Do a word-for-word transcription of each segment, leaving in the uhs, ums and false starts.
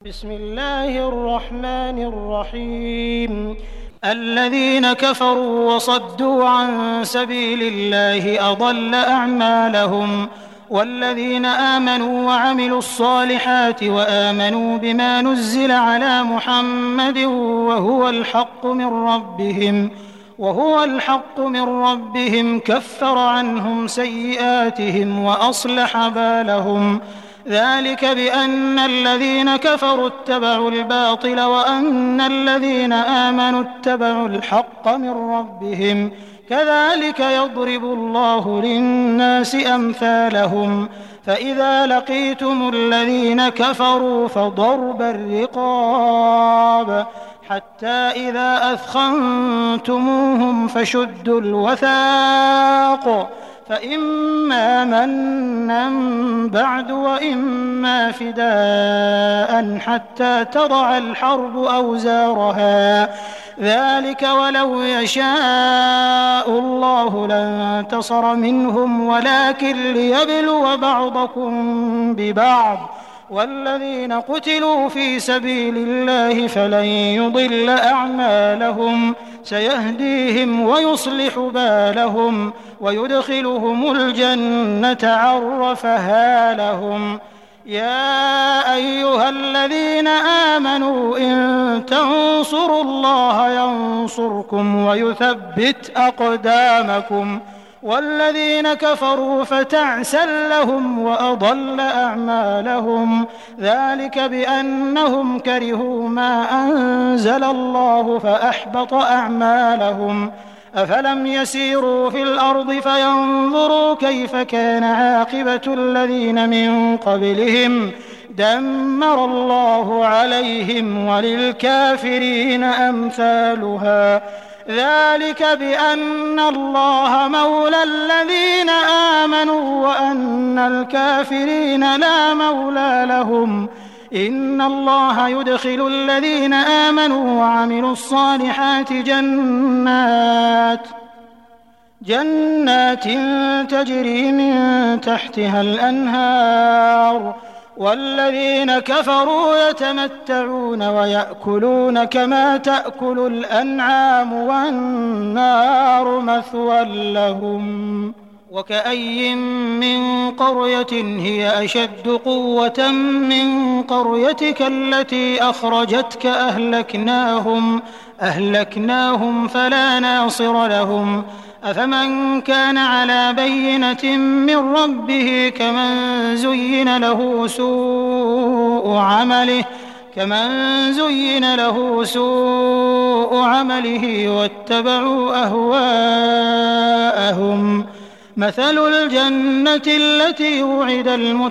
بسم الله الرحمن الرحيم الذين كفروا وصدوا عن سبيل الله أضل أعمالهم والذين آمنوا وعملوا الصالحات وآمنوا بما نزل على محمد وهو الحق من ربهم وهو الحق من ربهم كفر عنهم سيئاتهم وأصلح بالهم ذلك بأن الذين كفروا اتبعوا الباطل وأن الذين آمنوا اتبعوا الحق من ربهم كذلك يضرب الله للناس أمثالهم فإذا لقيتم الذين كفروا فضرب الرقاب حتى إذا أثخنتموهم فشدوا الوثاق فإما منا بعد وإما فداء حتى تضع الحرب أوزارها ذلك ولو يشاء الله لانتصر منهم ولكن ليبلو بعضكم ببعض والذين قتلوا في سبيل الله فلن يضل أعمالهم سيهديهم ويصلح بالهم ويدخلهم الجنة عرفها لهم يا أيها الذين آمنوا إن تنصروا الله ينصركم ويثبت أقدامكم والذين كفروا فتعسا لهم وأضل أعمالهم ذلك بأنهم كرهوا ما أنزل الله فأحبط أعمالهم أفلم يسيروا في الأرض فينظروا كيف كان عاقبة الذين من قبلهم دمر الله عليهم وللكافرين أمثالها ذلك بأن الله مولى الذين آمنوا وأن الكافرين لا مولى لهم إن الله يدخل الذين آمنوا وعملوا الصالحات جنات جنات تجري من تحتها الأنهار والذين كفروا يتمتعون ويأكلون كما تأكل الأنعام والنار مثوى لهم وكأي من قرية هي أشد قوة من قريتك التي أخرجتك أهلكناهم أهلكناهم فلا ناصر لهم أفمن كان على بينة من ربه كمن زين له سوء عمله كمن زين له سوء عمله واتبعوا أهواءهم مثل الجنة التي وعد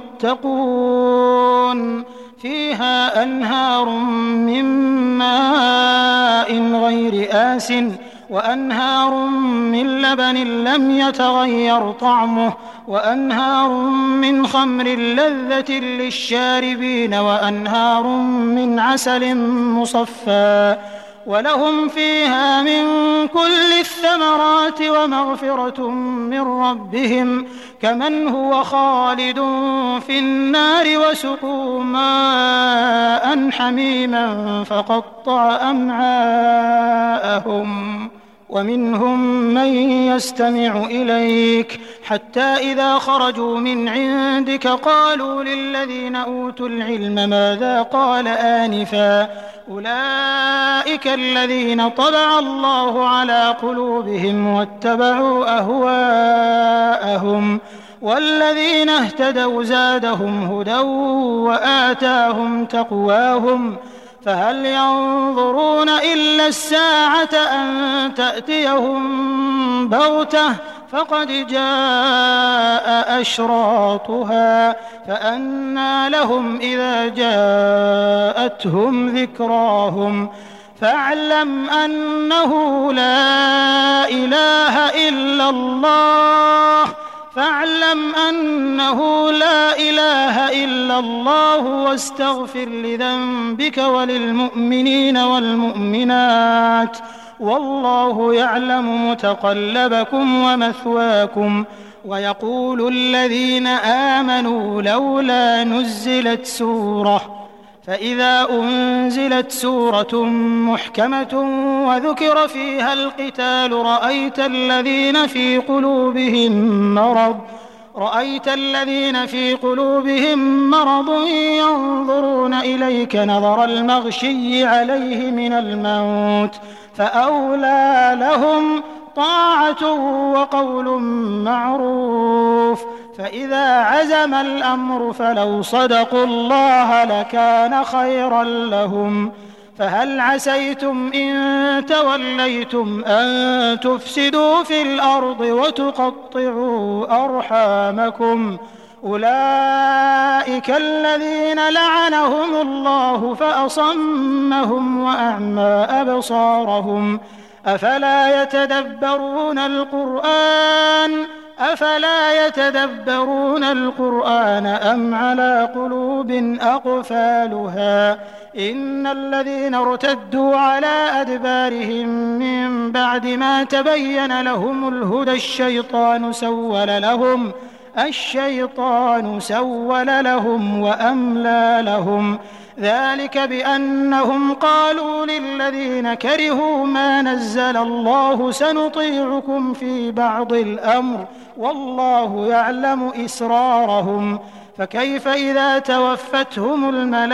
المتقون فيها أنهار من ماء غير آسٍ وأنهار من لبن لم يتغير طعمه وأنهار من خمر لذة للشاربين وأنهار من عسل مصفى ولهم فيها من كل الثمرات ومغفرة من ربهم كمن هو خالد في النار وسقوا ماء حميما فقطع أمعاءهم ومنهم من يستمع إليك حتى إذا خرجوا من عندك قالوا للذين أوتوا العلم ماذا قال آنفا أولئك الذين طبع الله على قلوبهم واتبعوا أهواءهم والذين اهتدوا زادهم هدى وآتاهم تقواهم فهل ينظرون إلا الساعة أن تأتيهم بغتة فقد جاء أشراطها فأنى لهم إذا جاءتهم ذكراهم فاعلم أنه لا إله إلا الله فاعلم أنه لا إله إلا الله واستغفر لذنبك وللمؤمنين والمؤمنات والله يعلم متقلبكم ومثواكم ويقول الذين آمنوا لولا نزلت سورة فإذا أنزلت سورة محكمة وذكر فيها القتال رأيت الذين في قلوبهم مرض رأيت الذين في قلوبهم مرض ينظرون إليك نظر المغشي عليه من الموت فأولى لهم طاعة وقول معروف. فإذا عزم الأمر فلو صدقوا الله لكان خيرا لهم. فهل عسيتم إن توليتم أن تفسدوا في الأرض وتقطعوا أرحامكم أولئك الذين لعنهم الله فأصمهم وأعمى أبصارهم أفلا يتدبرون القرآن أفلا يتدبرون القرآن أم على قلوب أقفالها إن الذين ارتدوا على أدبارهم من بعد ما تبين لهم الهدى الشيطان سول لهم الشيطان سول لهم وأملى لهم ذلك بأنهم قالوا للذين كرهوا ما نزل الله سنطيعكم في بعض الأمر والله يعلم إسرارهم فكيف إذا توفتهم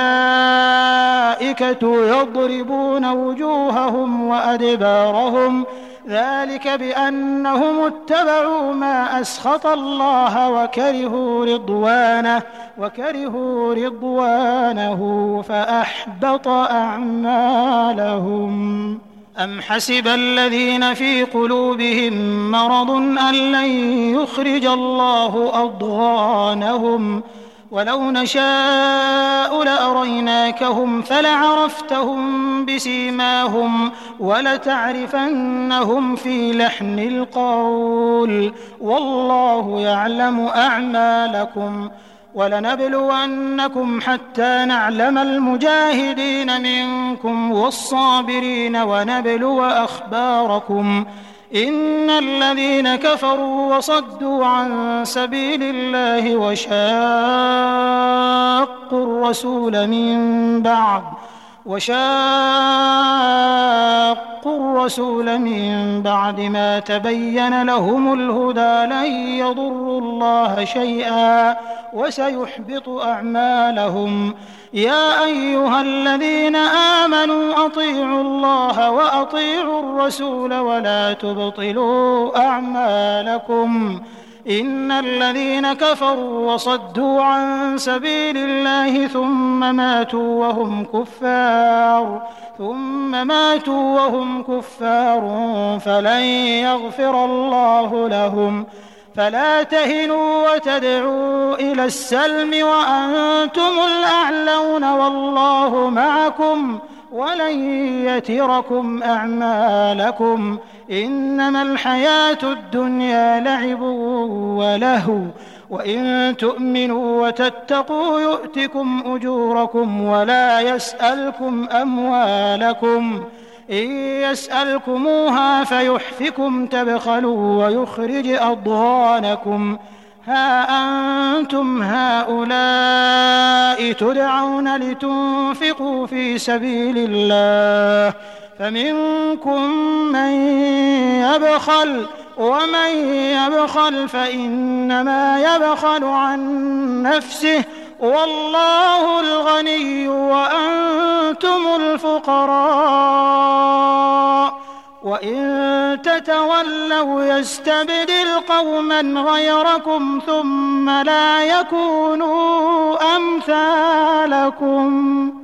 الملائكة يضربون وجوههم وأدبارهم ذلك بأنهم اتبعوا ما أسخط الله وكرهوا رضوانه وكرهوا رضوانه فأحبط أعمالهم. أم حسب الذين في قلوبهم مرض أن لن يخرج الله أضغانهم ولو نشاء لأريناكهم فلعرفتهم بسيماهم ولتعرفنهم في لحن القول والله يعلم أعمالكم ولنبلونكم حتى نعلم المجاهدين منكم والصابرين ونبلو أخباركم إن الذين كفروا وصدوا عن سبيل الله وشاقوا الرسول من بعد وشاقوا الرسول من بعد ما تبين لهم الهدى لن يضروا الله شيئا وسيحبط أعمالهم. يا أيها الذين آمنوا أطيعوا الله وأطيعوا الرسول ولا تبطلوا أعمالكم إن الذين كفروا وصدوا عن سبيل الله ثم ماتوا وهم كفار ثم ماتوا وهم كفار فلن يغفر الله لهم. فلا تهنوا وتدعوا إلى السلم وأنتم الأعلون والله معكم ولن يتركم أعمالكم إنما الحياة الدنيا لعب ولهو وإن تؤمنوا وتتقوا يؤتكم أجوركم ولا يسألكم أموالكم إن يسألكموها فيحفكم تبخلوا ويخرج أضغانكم ها أنتم هؤلاء تدعون لتنفقوا في سبيل الله فمنكم من يبخل ومن يبخل فإنما يبخل عن نفسه والله الغني وأنتم الفقراء وإن تتولوا يستبدل قوما غيركم ثم لا يكونوا أمثالكم.